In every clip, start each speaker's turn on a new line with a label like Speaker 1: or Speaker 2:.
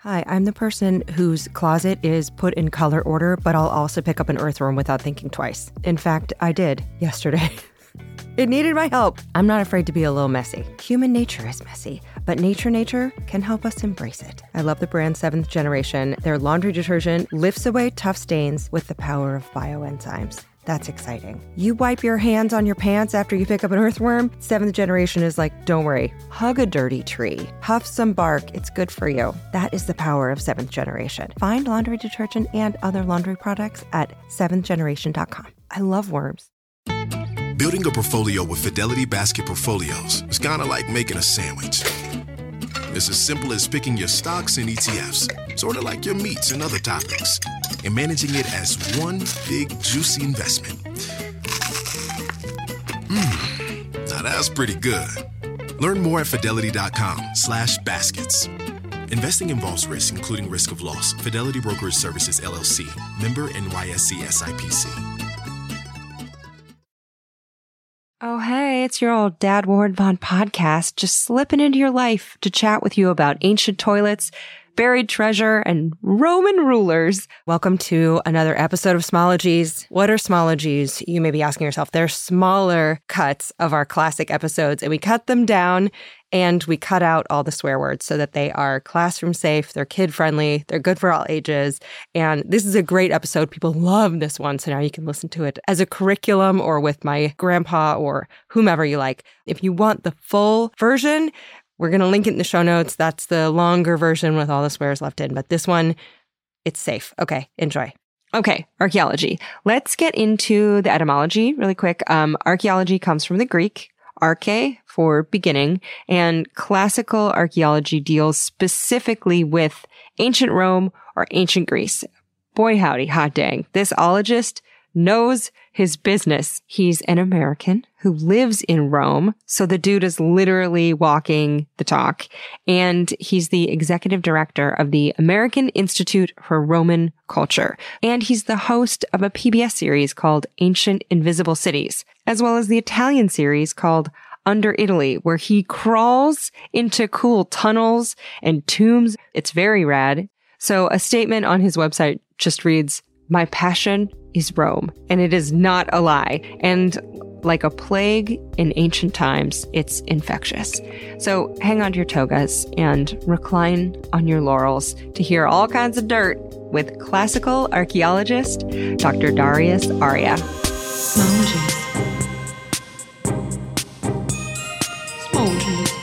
Speaker 1: Hi, I'm the person whose closet is put in color order, but I'll also pick up an earthworm without thinking twice. In fact, I did yesterday. It needed my help. I'm not afraid to be a little messy. Human nature is messy, but nature can help us embrace it. I love the brand 7th Generation. Their laundry detergent lifts away tough stains with the power of bioenzymes. That's exciting. You wipe your hands on your pants after you pick up an earthworm? 7th Generation is like, don't worry, hug a dirty tree, huff some bark, it's good for you. That is the power of 7th Generation. Find laundry detergent and other laundry products at 7thgeneration.com. I love worms.
Speaker 2: Building a portfolio with Fidelity Basket Portfolios is kind of like making a sandwich. It's as simple as picking your stocks and ETFs, sort of like your meats and other toppings, and managing it as one big, juicy investment. Now that's pretty good. Learn more at fidelity.com/baskets. Investing involves risk, including risk of loss. Fidelity Brokerage Services, LLC. Member NYSE SIPC.
Speaker 1: Oh, hey, it's your old Dad Ward Vaughn podcast, just slipping into your life to chat with you about ancient toilets, buried treasure, and Roman rulers. Welcome to another episode of Smologies. What are Smologies? You may be asking yourself. They're smaller cuts of our classic episodes, and we cut them down and we cut out all the swear words so that they are classroom safe, they're kid friendly, they're good for all ages. And this is a great episode. People love this one, so now you can listen to it as a curriculum or with my grandpa or whomever you like. If you want the full version, we're going to link it in the show notes. That's the longer version with all the swears left in. But this one, it's safe. Okay, enjoy. Okay, archaeology. Let's get into the etymology really quick. Archaeology comes from the Greek, arche for beginning, and classical archaeology deals specifically with ancient Rome or ancient Greece. Boy, howdy, hot dang. This ologist knows his business. He's an American who lives in Rome. So the dude is literally walking the talk. And he's the executive director of the American Institute for Roman Culture. And he's the host of a PBS series called Ancient Invisible Cities, as well as the Italian series called Under Italy, where he crawls into cool tunnels and tombs. It's very rad. So a statement on his website just reads, "My passion is Rome," and it is not a lie. And like a plague in ancient times, it's infectious. So hang on to your togas and recline on your laurels to hear all kinds of dirt with classical archaeologist Dr. Darius Arya. Smologies. Smologies.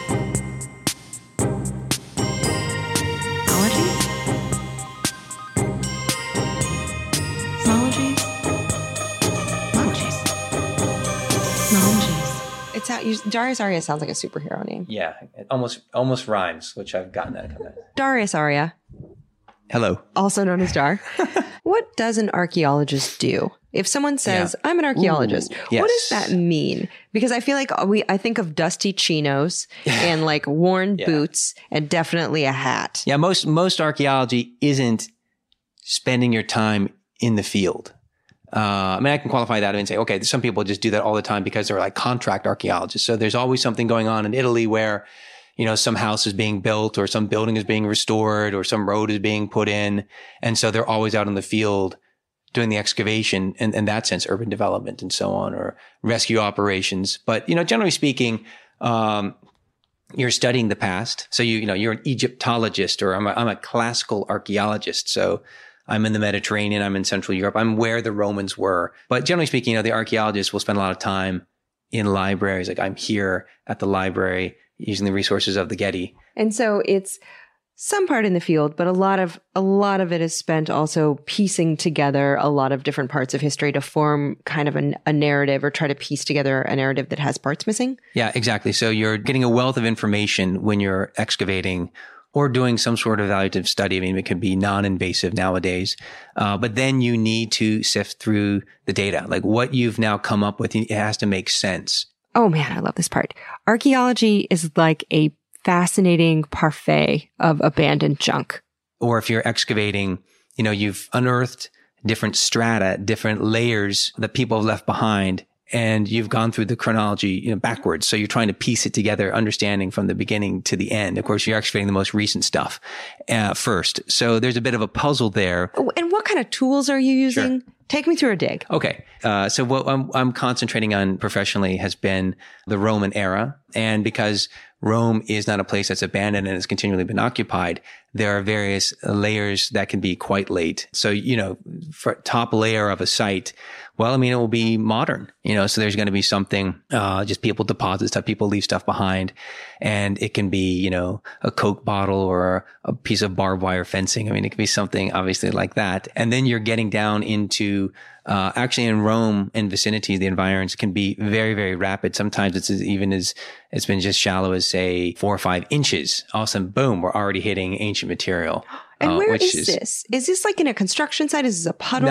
Speaker 1: Darius Arya sounds like a superhero name.
Speaker 3: Yeah, it almost rhymes, which I've gotten that kind of.
Speaker 1: Darius Arya.
Speaker 3: Hello.
Speaker 1: Also known as Dar. What does an archaeologist do? If someone says, I'm an archaeologist,
Speaker 3: yes.
Speaker 1: What does that mean? Because I feel like I think of dusty chinos and like worn boots and definitely a hat.
Speaker 3: Yeah, most archaeology isn't spending your time in the field. I mean, I can qualify that and say, okay, some people just do that all the time because they're like contract archaeologists. So there's always something going on in Italy where, you know, some house is being built or some building is being restored or some road is being put in. And so they're always out in the field doing the excavation and in that sense, urban development and so on, or rescue operations. But, you know, generally speaking, you're studying the past. So you're an Egyptologist, or I'm a classical archaeologist. So I'm in the Mediterranean, I'm in Central Europe, I'm where the Romans were. But generally speaking, you know, the archaeologists will spend a lot of time in libraries. Like I'm here at the library using the resources of the Getty.
Speaker 1: And so it's some part in the field, but a lot of it is spent also piecing together a lot of different parts of history to form kind of a narrative, or try to piece together a narrative that has parts missing. Yeah,
Speaker 3: exactly. So you're getting a wealth of information when you're excavating or doing some sort of evaluative study. I mean, it can be non-invasive nowadays. But then you need to sift through the data. Like what you've now come up with, it has to make sense.
Speaker 1: Oh man, I love this part. Archaeology is like a fascinating parfait of abandoned junk.
Speaker 3: Or if you're excavating, you know, you've unearthed different strata, different layers that people have left behind. and you've gone through the chronology, backwards. So you're trying to piece it together, understanding from the beginning to the end. Of course, you're excavating the most recent stuff first. So there's a bit of a puzzle there.
Speaker 1: And what kind of tools are you using? Sure. Take me through a dig.
Speaker 3: Okay. So what I'm concentrating on professionally has been the Roman era. And because Rome is not a place that's abandoned and has continually been occupied, there are various layers that can be quite late. So, for top layer of a site, well, it will be modern, so there's going to be something, just people deposit stuff, people leave stuff behind, and it can be, a Coke bottle or a piece of barbed wire fencing. It can be something obviously like that. And then you're getting down into, actually in Rome and vicinity, the environs can be very, very rapid. Sometimes it's it's been just shallow as say 4 or 5 inches. All of a sudden, boom, we're already hitting ancient material.
Speaker 1: And where is this? Is this like in a construction site? Is this a puddle?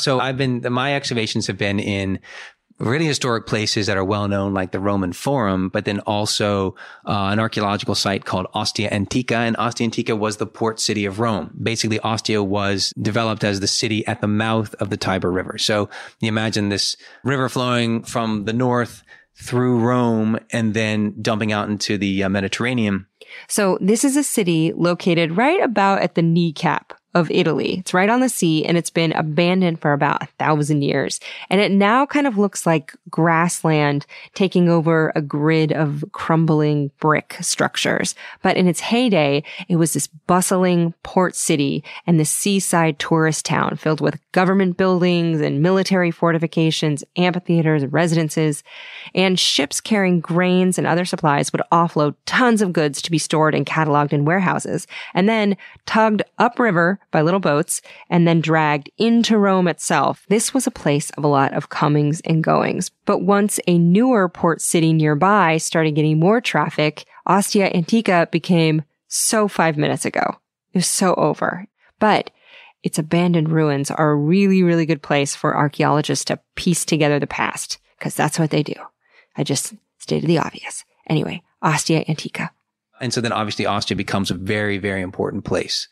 Speaker 3: No, my excavations have been in really historic places that are well known, like the Roman Forum, but then also an archaeological site called Ostia Antica. And Ostia Antica was the port city of Rome. Basically, Ostia was developed as the city at the mouth of the Tiber River. So you imagine this river flowing from the north through Rome and then dumping out into the Mediterranean.
Speaker 1: So this is a city located right about at the kneecap of Italy. It's right on the sea, and it's been abandoned for about 1,000 years. And it now kind of looks like grassland taking over a grid of crumbling brick structures. But in its heyday, it was this bustling port city and this seaside tourist town filled with government buildings and military fortifications, amphitheaters, residences, and ships carrying grains and other supplies would offload tons of goods to be stored and cataloged in warehouses, and then tugged upriver by little boats and then dragged into Rome itself. This was a place of a lot of comings and goings. But once a newer port city nearby started getting more traffic, Ostia Antica became so 5 minutes ago. It was so over. But its abandoned ruins are a really, really good place for archaeologists to piece together the past, because that's what they do. I just stated the obvious. Anyway, Ostia Antica.
Speaker 3: And so then obviously Ostia becomes a very, very important place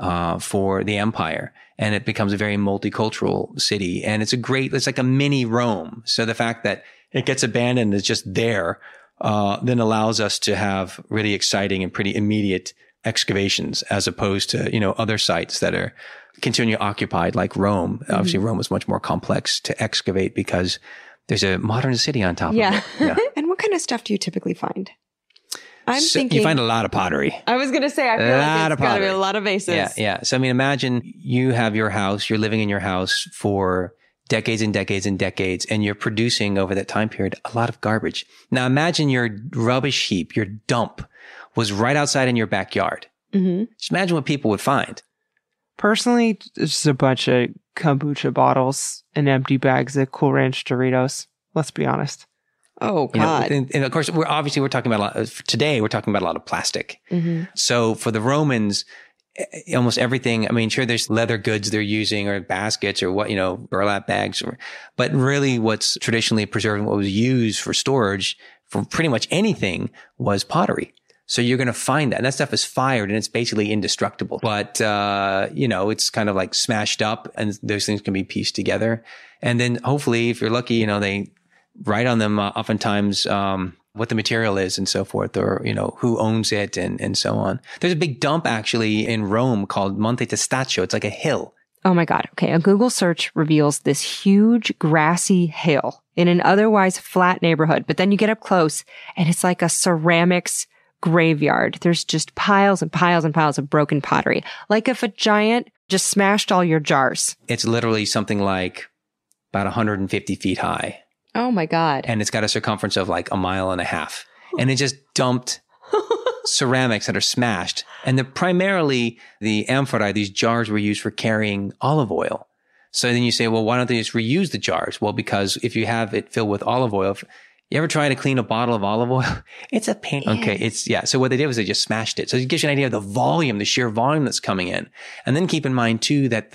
Speaker 3: for the empire. And it becomes a very multicultural city. And it's like a mini Rome. So the fact that it gets abandoned is just there, then allows us to have really exciting and pretty immediate excavations as opposed to, other sites that are continually occupied like Rome. Mm-hmm. Obviously Rome was much more complex to excavate because there's a modern city on top of it. Yeah.
Speaker 1: And what kind of stuff do you typically find?
Speaker 3: You find a lot of pottery.
Speaker 1: I was going to say, I feel like it's got to be a lot of vases.
Speaker 3: Yeah. So, imagine you have your house, you're living in your house for decades and decades and decades, and you're producing over that time period a lot of garbage. Now, imagine your rubbish heap, your dump was right outside in your backyard. Mm-hmm. Just imagine what people would find.
Speaker 4: Personally, it's just a bunch of kombucha bottles and empty bags of Cool Ranch Doritos. Let's be honest.
Speaker 1: Oh, God.
Speaker 3: And of course, we're talking about today, we're talking about a lot of plastic. Mm-hmm. So for the Romans, almost everything, sure, there's leather goods they're using or baskets or burlap bags, but really what's traditionally preserved and what was used for storage for pretty much anything was pottery. So you're going to find that. And that stuff is fired and it's basically indestructible. But, it's kind of like smashed up and those things can be pieced together. And then hopefully, if you're lucky, they write on them oftentimes what the material is and so forth, or who owns it and so on. There's a big dump actually in Rome called Monte Testaccio. It's like a hill.
Speaker 1: Oh my God. Okay. A Google search reveals this huge grassy hill in an otherwise flat neighborhood. But then you get up close and it's like a ceramics graveyard. There's just piles and piles and piles of broken pottery. Like if a giant just smashed all your jars.
Speaker 3: It's literally something like about 150 feet high.
Speaker 1: Oh my God.
Speaker 3: And it's got a circumference of like 1.5 miles. And it just dumped ceramics that are smashed. And primarily the amphorae, these jars were used for carrying olive oil. So then you say, well, why don't they just reuse the jars? Well, because if you have it filled with olive oil, you ever try to clean a bottle of olive oil? It's a pain. Okay. So what they did was they just smashed it. So it gives you an idea of the volume, the sheer volume that's coming in. And then keep in mind too, that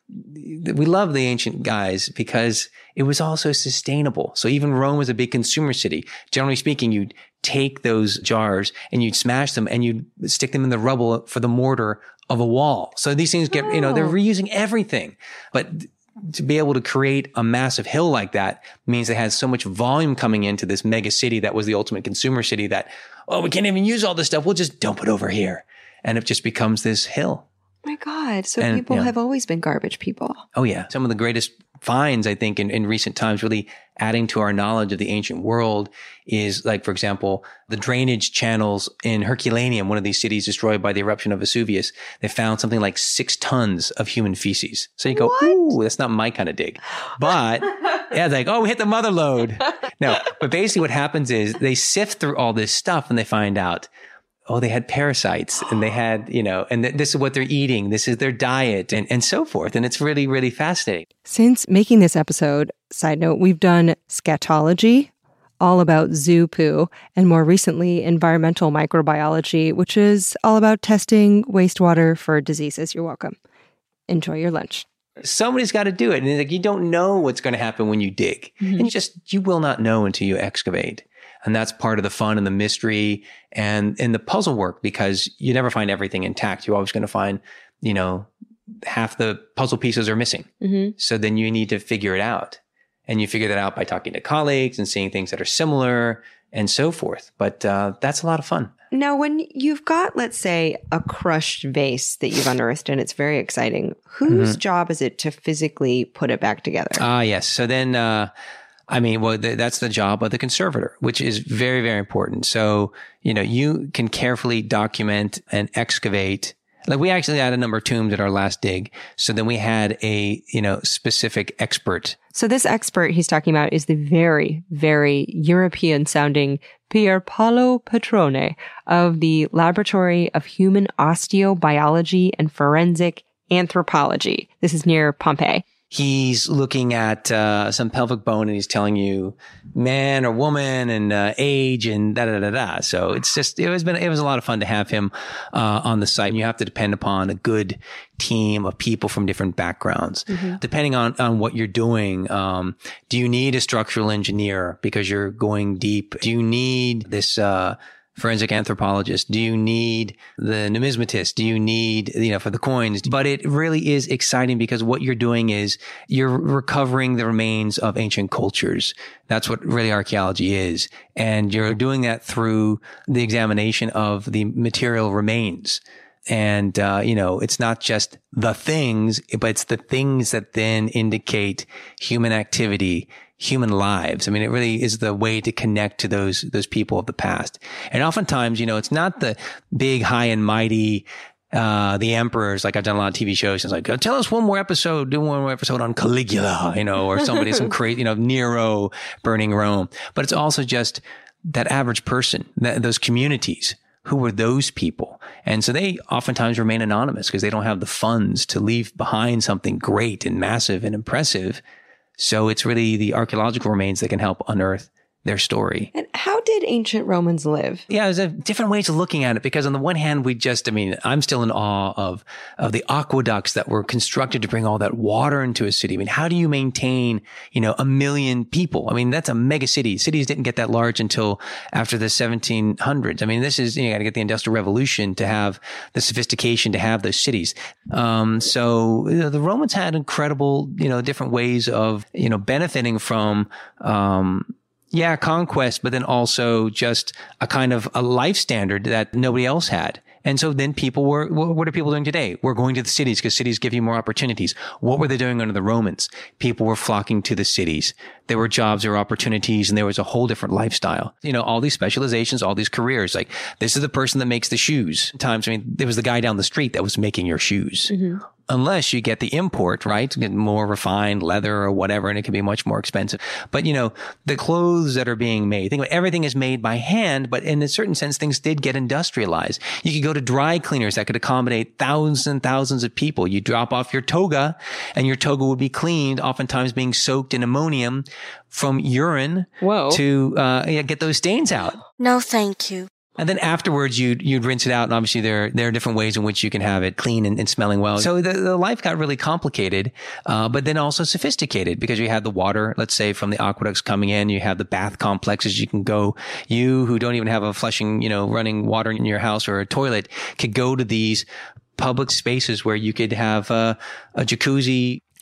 Speaker 3: we love the ancient guys because it was also sustainable. So even Rome was a big consumer city. Generally speaking, you'd take those jars and you'd smash them and you'd stick them in the rubble for the mortar of a wall. So these things get, they're reusing everything. But to be able to create a massive hill like that means it has so much volume coming into this mega city that was the ultimate consumer city that, oh, we can't even use all this stuff. We'll just dump it over here. And it just becomes this hill.
Speaker 1: My God. So
Speaker 3: And,
Speaker 1: people
Speaker 3: yeah.
Speaker 1: have always been garbage people.
Speaker 3: Oh, yeah. Some of the greatest finds, I think, in recent times, really adding to our knowledge of the ancient world is, like, for example, the drainage channels in Herculaneum, one of these cities destroyed by the eruption of Vesuvius. They found something like 6 tons of human feces. So you go, ooh, that's not my kind of dig. But yeah, it's like, oh, we hit the mother lode. No, but basically what happens is they sift through all this stuff and they find out, oh, they had parasites and they had, and this is what they're eating. This is their diet and so forth. And it's really, really fascinating.
Speaker 1: Since making this episode, side note, we've done scatology, all about zoo poo, and more recently, environmental microbiology, which is all about testing wastewater for diseases. You're welcome. Enjoy your lunch.
Speaker 3: Somebody's got to do it. And it's like, you don't know what's going to happen when you dig. And you will not know until you excavate. And that's part of the fun and the mystery and the puzzle work, because you never find everything intact. You're always going to find, half the puzzle pieces are missing. So then you need to figure it out. And you figure that out by talking to colleagues and seeing things that are similar and so forth. But that's a lot of fun.
Speaker 1: Now, when you've got, let's say, a crushed vase that you've unearthed and it's very exciting, whose job is it to physically put it back together?
Speaker 3: Yes. So then, that's the job of the conservator, which is very, very important. So, you can carefully document and excavate. Like, we actually had a number of tombs at our last dig. So then we had a, specific expert.
Speaker 1: So this expert he's talking about is the very, very European sounding Pier Paolo Petrone of the Laboratory of Human Osteobiology and Forensic Anthropology. This is near Pompeii.
Speaker 3: He's looking at some pelvic bone and he's telling you man or woman and age and da-da-da-da. So it's just, it was a lot of fun to have him on the site. And you have to depend upon a good team of people from different backgrounds. Depending on what you're doing, do you need a structural engineer because you're going deep? Do you need this forensic anthropologist? Do you need the numismatist? Do you need, for the coins? But it really is exciting because what you're doing is you're recovering the remains of ancient cultures. That's what really archaeology is. And you're doing that through the examination of the material remains. And, it's not just the things, but it's the things that then indicate human activity, human lives. I mean, it really is the way to connect to those people of the past. And oftentimes, it's not the big, high and mighty, the emperors. Like, I've done a lot of TV shows. It's like, tell us do one more episode on Caligula, or somebody, some crazy, Nero burning Rome. But it's also just that average person, those communities. Who were those people? And so they oftentimes remain anonymous because they don't have the funds to leave behind something great and massive and impressive. So it's really the archaeological remains that can help unearth their story.
Speaker 1: And how did ancient Romans live?
Speaker 3: Yeah, there's different ways of looking at it because on the one hand, I'm still in awe of the aqueducts that were constructed to bring all that water into a city. I mean, how do you maintain, 1 million people? I mean, that's a mega city. Cities didn't get that large until after the 1700s. I mean, this is, you got to get the Industrial Revolution to have the sophistication to have those cities. So the Romans had incredible, different ways of, benefiting from, conquest, but then also just a kind of a life standard that nobody else had. And so then what are people doing today? We're going to the cities because cities give you more opportunities. What were they doing under the Romans? People were flocking to the cities. There were jobs, there were opportunities, and there was a whole different lifestyle. All these specializations, all these careers. Like, this is the person that makes the shoes. There was the guy down the street that was making your shoes. Unless you get the import, right? Get more refined leather or whatever, and it can be much more expensive. But, the clothes that are being made, think about everything is made by hand, but in a certain sense, things did get industrialized. You could go to dry cleaners that could accommodate thousands and thousands of people. You drop off your toga and your toga would be cleaned, oftentimes being soaked in ammonium from urine to get those stains out.
Speaker 5: No, thank you.
Speaker 3: And then afterwards, you'd rinse it out. And obviously there are different ways in which you can have it clean and smelling well. So the life got really complicated, but then also sophisticated because you had the water, let's say from the aqueducts coming in, you have the bath complexes. You can go, you who don't even have a flushing, running water in your house or a toilet could go to these public spaces where you could have a jacuzzi.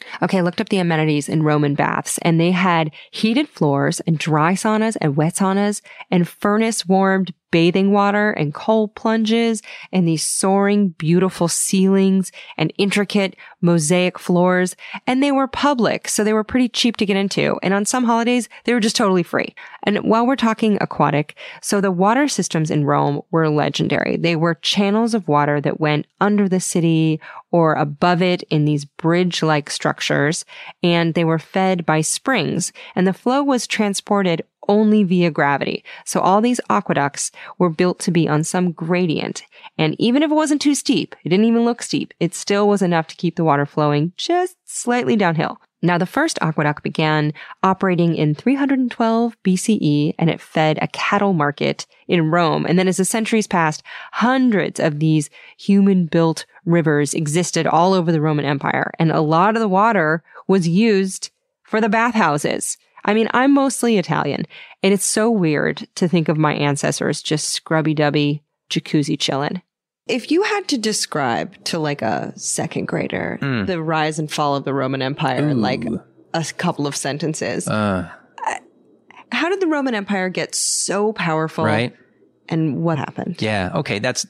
Speaker 1: Okay, I looked up the amenities in Roman baths, and they had heated floors and dry saunas and wet saunas and furnace-warmed bathing water and cold plunges and these soaring, beautiful ceilings and intricate mosaic floors. And they were public, so they were pretty cheap to get into. And on some holidays, they were just totally free. And while we're talking aquatic, so the water systems in Rome were legendary. They were channels of water that went under the city or above it in these bridge-like structures, and they were fed by springs, and the flow was transported only via gravity. So all these aqueducts were built to be on some gradient. And even if it wasn't too steep, it didn't even look steep, it still was enough to keep the water flowing just slightly downhill. Now, the first aqueduct began operating in 312 BCE, and it fed a cattle market in Rome. And then as the centuries passed, hundreds of these human-built rivers existed all over the Roman Empire. And a lot of the water was used for the bathhouses. I mean, I'm mostly Italian, and it's so weird to think of my ancestors just scrubby-dubby jacuzzi chillin'. If you had to describe to like a second grader the rise and fall of the Roman Empire in like a couple of sentences, how did the Roman Empire get so powerful?
Speaker 3: Right.
Speaker 1: And what happened?
Speaker 3: Yeah. Okay. That's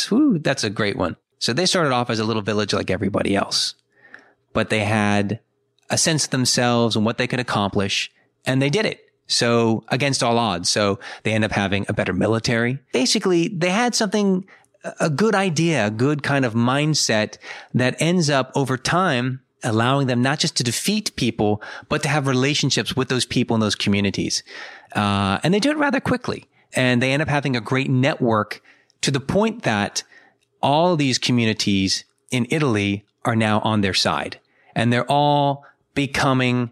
Speaker 3: a great one. So they started off as a little village like everybody else, but they had a sense of themselves and what they could accomplish, and they did it. So against all odds. So they end up having a better military. Basically, they had something, a good idea, a good kind of mindset that ends up over time allowing them not just to defeat people, but to have relationships with those people in those communities. And they do it rather quickly. And they end up having a great network to the point that all these communities in Italy are now on their side. And they're all becoming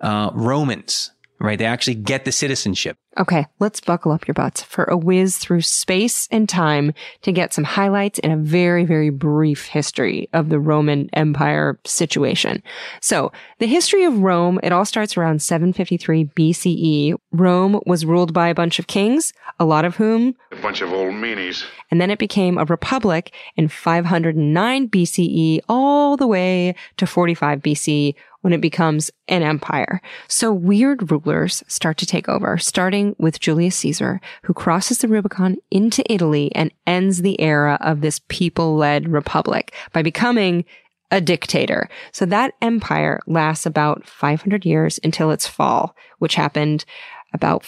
Speaker 3: Romans, right? They actually get the citizenship.
Speaker 1: Okay, let's buckle up your butts for a whiz through space and time to get some highlights in a very, very brief history of the Roman Empire situation. So, the history of Rome, it all starts around 753 BCE. Rome was ruled by a bunch of kings, a lot of whom...
Speaker 5: a bunch of old meanies.
Speaker 1: And then it became a republic in 509 BCE all the way to 45 BC when it becomes an empire. So weird rulers start to take over, starting with Julius Caesar, who crosses the Rubicon into Italy and ends the era of this people-led republic by becoming a dictator. So that empire lasts about 500 years until its fall, which happened about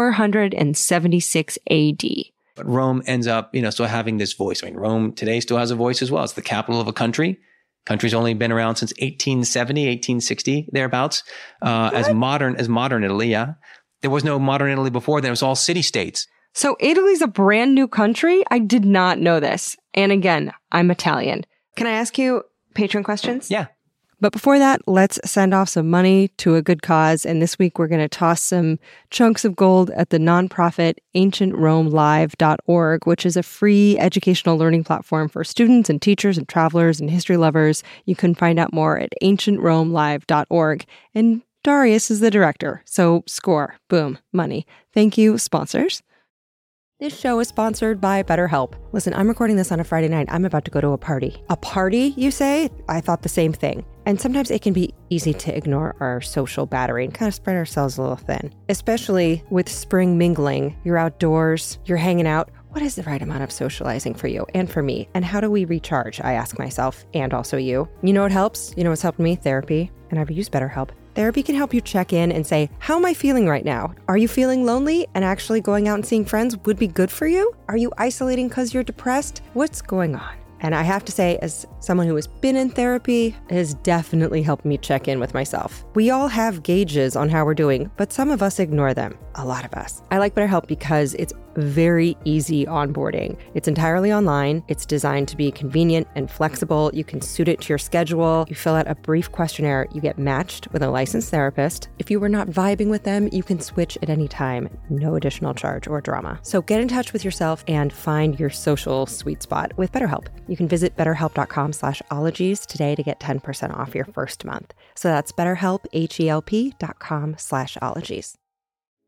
Speaker 1: 476 AD.
Speaker 3: But Rome ends up, still having this voice. I mean, Rome today still has a voice as well. It's the capital of a country. Country's only been around since 1870, 1860, thereabouts, as modern Italy. Yeah. There was no modern Italy before then. It was all city-states.
Speaker 1: So Italy's a brand new country? I did not know this. And again, I'm Italian. Can I ask you patron questions?
Speaker 3: Yeah.
Speaker 1: But before that, let's send off some money to a good cause. And this week, we're going to toss some chunks of gold at the nonprofit ancientromelive.org, which is a free educational learning platform for students and teachers and travelers and history lovers. You can find out more at ancientromelive.org. And Darius is the director. So score. Boom. Money. Thank you, sponsors. This show is sponsored by BetterHelp. Listen, I'm recording this on a Friday night. I'm about to go to a party. A party, you say? I thought the same thing. And sometimes it can be easy to ignore our social battery and kind of spread ourselves a little thin. Especially with spring mingling. You're outdoors, you're hanging out. What is the right amount of socializing for you and for me? And how do we recharge? I ask myself, and also you. You know what helps? You know what's helped me? Therapy. And I've used BetterHelp. Therapy can help you check in and say, how am I feeling right now? Are you feeling lonely and actually going out and seeing friends would be good for you? Are you isolating because you're depressed? What's going on? And I have to say, as someone who has been in therapy, it has definitely helped me check in with myself. We all have gauges on how we're doing, but some of us ignore them. A lot of us. I like BetterHelp because it's very easy onboarding. It's entirely online. It's designed to be convenient and flexible. You can suit it to your schedule. You fill out a brief questionnaire. You get matched with a licensed therapist. If you were not vibing with them, you can switch at any time. No additional charge or drama. So get in touch with yourself and find your social sweet spot with BetterHelp. You can visit betterhelp.com/ologies today to get 10% off your first month. So that's betterhelp, HELP.com/ologies.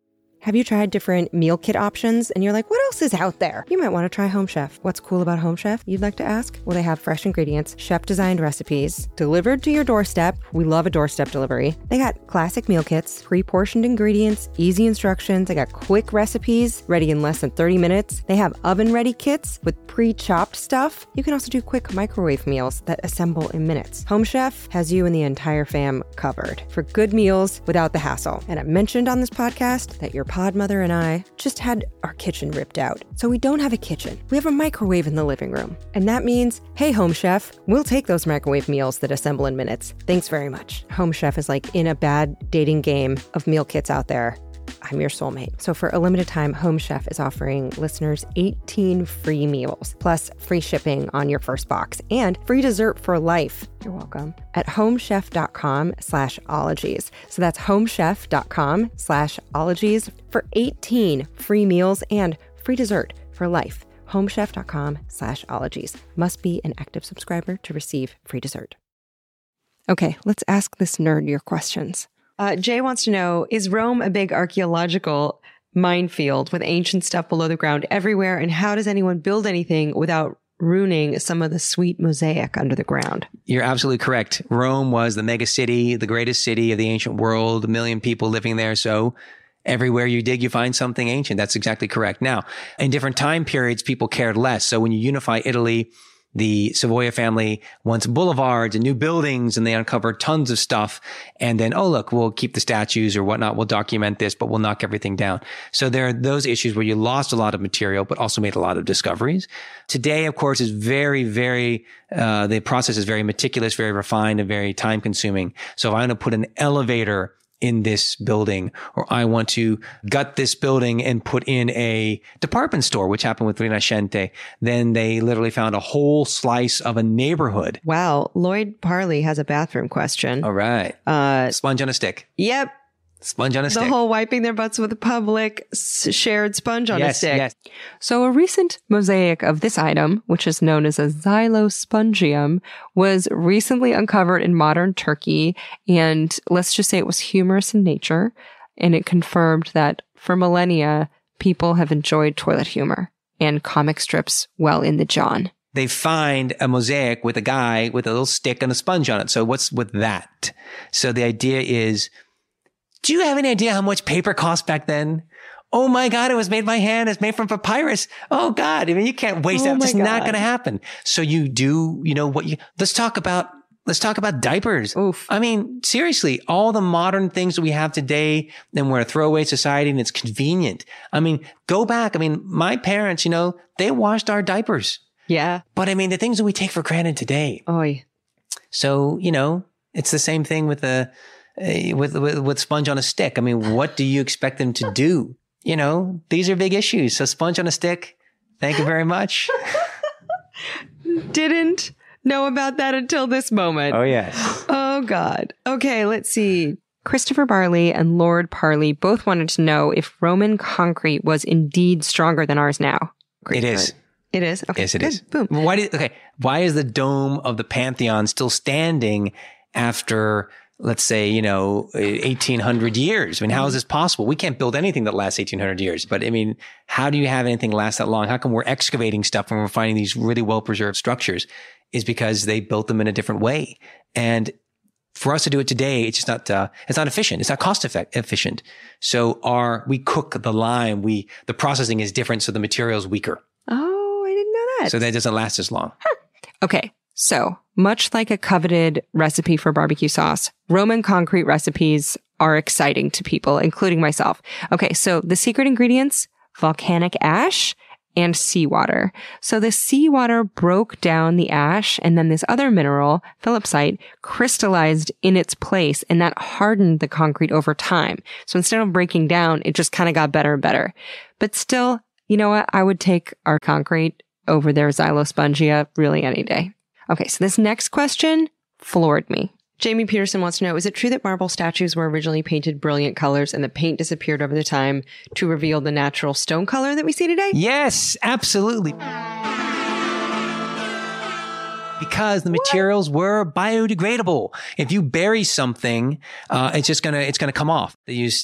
Speaker 1: Have you tried different meal kit options and you're like, what else is out there? You might want to try Home Chef. What's cool about Home Chef, you'd like to ask? Well, they have fresh ingredients, chef-designed recipes, delivered to your doorstep. We love a doorstep delivery. They got classic meal kits, pre-portioned ingredients, easy instructions. They got quick recipes, ready in less than 30 minutes. They have oven-ready kits with pre-chopped stuff. You can also do quick microwave meals that assemble in minutes. Home Chef has you and the entire fam covered for good meals without the hassle. And I mentioned on this podcast that your pod mother and I just had our kitchen ripped out. So we don't have a kitchen. We have a microwave in the living room. And that means, hey, Home Chef, we'll take those microwave meals that assemble in minutes. Thanks very much. Home Chef is like in a bad dating game of meal kits out there. I'm your soulmate. So for a limited time, Home Chef is offering listeners 18 free meals, plus free shipping on your first box and free dessert for life. You're welcome. At homechef.com/ologies. So that's homechef.com/ologies for 18 free meals and free dessert for life. homechef.com/ologies. Must be an active subscriber to receive free dessert. Okay, let's ask this nerd your questions. Jay wants to know, is Rome a big archaeological minefield with ancient stuff below the ground everywhere? And how does anyone build anything without ruining some of the sweet mosaic under the ground?
Speaker 3: You're absolutely correct. Rome was the mega city, the greatest city of the ancient world, 1 million people living there. So everywhere you dig, you find something ancient. That's exactly correct. Now, in different time periods, people cared less. So when you unify Italy, the Savoia family wants boulevards and new buildings, and they uncovered tons of stuff. And then, oh, look, we'll keep the statues or whatnot. We'll document this, but we'll knock everything down. So there are those issues where you lost a lot of material, but also made a lot of discoveries. Today, of course, is very, very, the process is very meticulous, very refined, and very time consuming. So if I want to put an elevator in this building, or I want to gut this building and put in a department store, which happened with Rinascente, then they literally found a whole slice of a neighborhood.
Speaker 1: Wow. Lloyd Parley has a bathroom question.
Speaker 3: All right. Sponge on a stick.
Speaker 1: Yep.
Speaker 3: Sponge on a stick.
Speaker 1: The whole wiping their butts with a public shared sponge on a stick.
Speaker 3: Yes.
Speaker 1: So a recent mosaic of this item, which is known as a xylospongium, was recently uncovered in modern Turkey. And let's just say it was humorous in nature. And it confirmed that for millennia, people have enjoyed toilet humor and comic strips well in the John.
Speaker 3: They find a mosaic with a guy with a little stick and a sponge on it. So what's with that? So the idea is, do you have any idea how much paper cost back then? Oh my God, it was made by hand. It's made from papyrus. Oh God. I mean, you can't waste that. It's just not going to happen. So you do, let's talk about diapers.
Speaker 1: Oof.
Speaker 3: I mean, seriously, all the modern things that we have today, and we're a throwaway society and it's convenient. I mean, go back. I mean, my parents, they washed our diapers.
Speaker 1: Yeah.
Speaker 3: But I mean, the things that we take for granted today.
Speaker 1: Oy.
Speaker 3: So, it's the same thing with with sponge on a stick. I mean, what do you expect them to do? These are big issues. So sponge on a stick. Thank you very much.
Speaker 1: Didn't know about that until this moment.
Speaker 3: Oh, yes.
Speaker 1: Oh, God. Okay, let's see. Christopher Barley and Lord Parley both wanted to know if Roman concrete was indeed stronger than ours now.
Speaker 3: Great. It is.
Speaker 1: It is? Okay.
Speaker 3: Yes, it is.
Speaker 1: Boom.
Speaker 3: Why is the dome of the Pantheon still standing after, let's say, 1,800 years? I mean, how is this possible? We can't build anything that lasts 1,800 years. But I mean, how do you have anything last that long? How come we're excavating stuff when we're finding these really well-preserved structures? Is because they built them in a different way. And for us to do it today, it's just not, it's not efficient. It's not cost efficient. So we cook the lime, the processing is different. So the material is weaker.
Speaker 1: Oh, I didn't know that.
Speaker 3: So that doesn't last as long.
Speaker 1: Huh. Okay. So much like a coveted recipe for barbecue sauce, Roman concrete recipes are exciting to people, including myself. Okay. So the secret ingredients, volcanic ash and seawater. So the seawater broke down the ash, and then this other mineral, phillipsite, crystallized in its place, and that hardened the concrete over time. So instead of breaking down, it just kind of got better and better. But still, you know what? I would take our concrete over their xylospongia really any day. Okay, so this next question floored me. Jamie Peterson wants to know, is it true that marble statues were originally painted brilliant colors and the paint disappeared over the time to reveal the natural stone color that we see today?
Speaker 3: Yes, absolutely. Because the materials were biodegradable. If you bury something, it's gonna come off. They use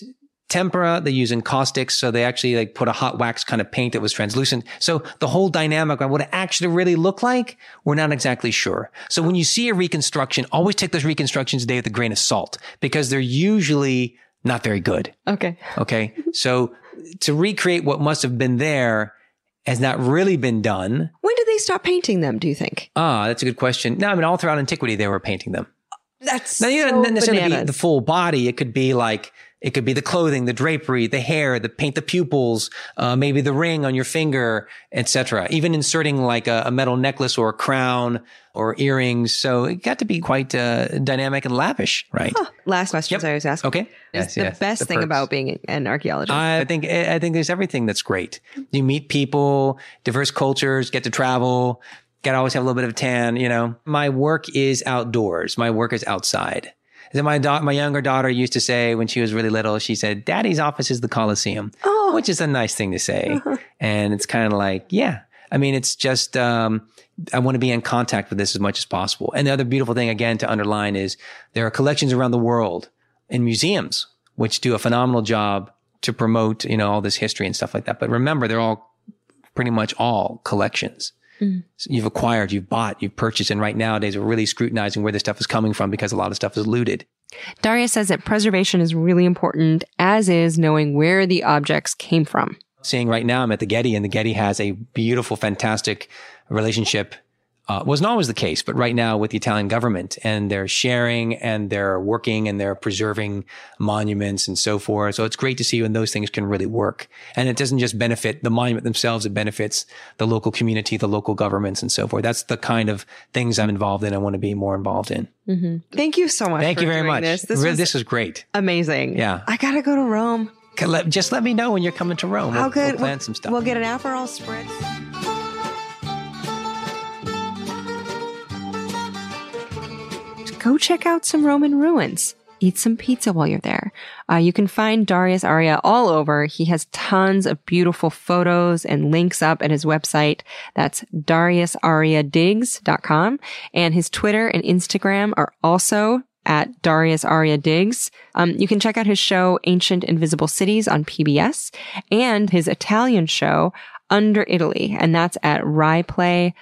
Speaker 3: tempera. They use encaustics. So they actually like put a hot wax kind of paint that was translucent. So the whole dynamic of what it actually really looked like, we're not exactly sure. So when you see a reconstruction, always take those reconstructions today with a grain of salt because they're usually not very good.
Speaker 1: Okay.
Speaker 3: Okay. So to recreate what must have been there has not really been done.
Speaker 1: When did they stop painting them, do you think?
Speaker 3: That's a good question. No, I mean, all throughout antiquity, they were painting them.
Speaker 1: That's
Speaker 3: now, you
Speaker 1: so
Speaker 3: don't necessarily
Speaker 1: bananas.
Speaker 3: be the full body. It could be the clothing, the drapery, the hair, the paint, the pupils, maybe the ring on your finger, etc. Even inserting like a metal necklace or a crown or earrings. So it got to be quite dynamic and lavish, right?
Speaker 1: Last questions I always ask.
Speaker 3: Okay.
Speaker 1: Is the best thing
Speaker 3: perks.
Speaker 1: about being an archaeologist?
Speaker 3: I think there's everything that's great. You meet people, diverse cultures, get to travel, got to always have a little bit of a tan, you know. My work is outdoors. My work is outside. As my younger daughter used to say when she was really little, she said, Daddy's office is the Coliseum, which is a nice thing to say. And it's kind of like, yeah, I mean, it's just, I want to be in contact with this as much as possible. And the other beautiful thing, again, to underline is there are collections around the world in museums, which do a phenomenal job to promote, you know, all this history and stuff like that. But remember, they're all pretty much all collections. So you've acquired, you've bought, you've purchased. And right nowadays, we're really scrutinizing where this stuff is coming from because a lot of stuff is looted.
Speaker 1: Darius says that preservation is really important, as is knowing where the objects came from.
Speaker 3: Seeing right now, I'm at the Getty, and the Getty has a beautiful, fantastic relationship. Wasn't always the case, but right now with the Italian government, and they're sharing and they're working and they're preserving monuments and so forth. So it's great to see when those things can really work. And it doesn't just benefit the monument themselves, it benefits the local community, the local governments and so forth. That's the kind of things I'm involved in. I want to be more involved in.
Speaker 1: Mm-hmm. Thank you so much.
Speaker 3: Thank you very much.
Speaker 1: This
Speaker 3: was great.
Speaker 1: Amazing.
Speaker 3: Yeah.
Speaker 1: I got to go to Rome.
Speaker 3: Just let me know when you're coming to Rome.
Speaker 1: How good.
Speaker 3: We'll plan some stuff.
Speaker 1: We'll get an Aperol spritz. Go check out some Roman ruins. Eat some pizza while you're there. You can find Darius Aria all over. He has tons of beautiful photos and links up at his website. That's dariusariadigs.com. And his Twitter and Instagram are also at Darius Aria Digs. You can check out his show, Ancient Invisible Cities on PBS, and his Italian show, Under Italy. And that's at riaplay.it,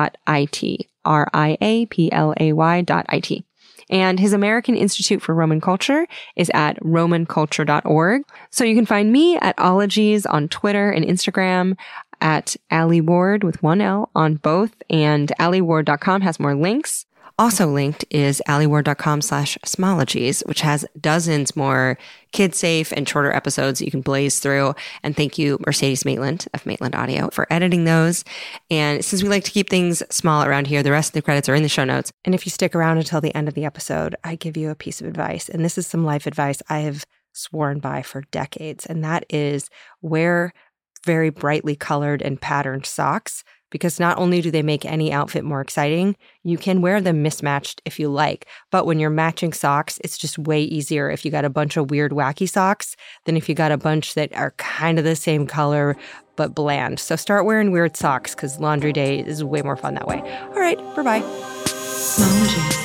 Speaker 1: riaplay.it. And his American Institute for Roman Culture is at romanculture.org. So you can find me at Ologies on Twitter and Instagram, at Ali Ward with one L on both, and aliward.com has more links. Also linked is aliward.com/smologies, which has dozens more kid-safe and shorter episodes that you can blaze through. And thank you, Mercedes Maitland of Maitland Audio, for editing those. And since we like to keep things small around here, the rest of the credits are in the show notes. And if you stick around until the end of the episode, I give you a piece of advice. And this is some life advice I have sworn by for decades. And that is wear very brightly colored and patterned socks, because not only do they make any outfit more exciting, you can wear them mismatched if you like. But when you're matching socks, it's just way easier if you got a bunch of weird, wacky socks than if you got a bunch that are kind of the same color but bland. So start wearing weird socks because laundry day is way more fun that way. All right, bye-bye. Smologies.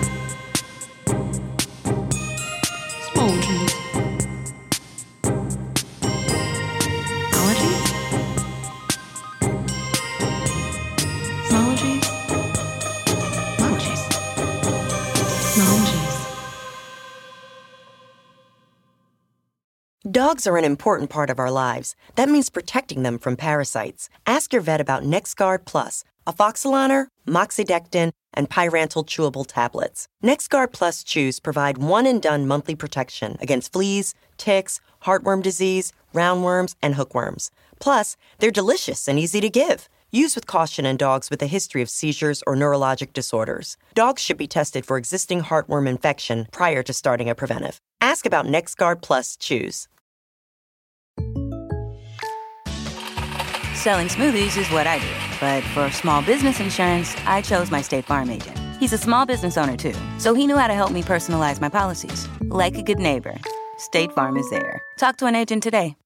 Speaker 1: Smologies.
Speaker 5: Dogs are an important part of our lives. That means protecting them from parasites. Ask your vet about NexGard Plus, Afoxolaner, Moxidectin, and Pyrantel chewable tablets. NexGard Plus chews provide one-and-done monthly protection against fleas, ticks, heartworm disease, roundworms, and hookworms. Plus, they're delicious and easy to give. Use with caution in dogs with a history of seizures or neurologic disorders. Dogs should be tested for existing heartworm infection prior to starting a preventive. Ask about NexGard Plus chews.
Speaker 6: Selling smoothies is what I do. But for small business insurance, I chose my State Farm agent. He's a small business owner, too, so he knew how to help me personalize my policies. Like a good neighbor, State Farm is there. Talk to an agent today.